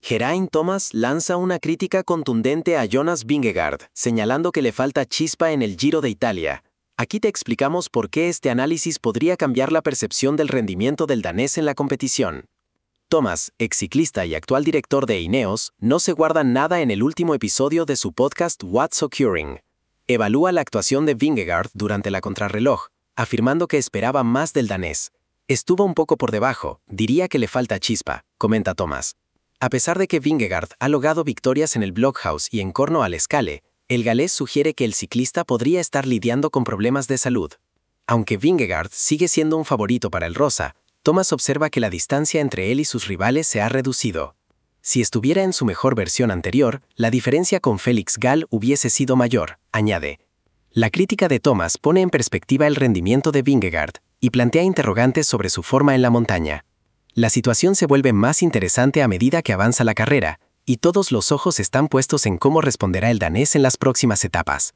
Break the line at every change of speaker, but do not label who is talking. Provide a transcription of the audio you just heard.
Geraint Thomas lanza una crítica contundente a Jonas Vingegaard, señalando que le falta chispa en el Giro de Italia. Aquí te explicamos por qué este análisis podría cambiar la percepción del rendimiento del danés en la competición. Thomas, exciclista y actual director de Ineos, no se guarda nada en el último episodio de su podcast What's Occurring. Evalúa la actuación de Vingegaard durante la contrarreloj, afirmando que esperaba más del danés. Estuvo un poco por debajo, diría que le falta chispa, comenta Thomas. A pesar de que Vingegaard ha logrado victorias en el Blockhouse y en Corno-Alescale, el galés sugiere que el ciclista podría estar lidiando con problemas de salud. Aunque Vingegaard sigue siendo un favorito para el rosa, Thomas observa que la distancia entre él y sus rivales se ha reducido. Si estuviera en su mejor versión anterior, la diferencia con Félix Gall hubiese sido mayor, añade. La crítica de Thomas pone en perspectiva el rendimiento de Vingegaard y plantea interrogantes sobre su forma en la montaña. La situación se vuelve más interesante a medida que avanza la carrera, y todos los ojos están puestos en cómo responderá el danés en las próximas etapas.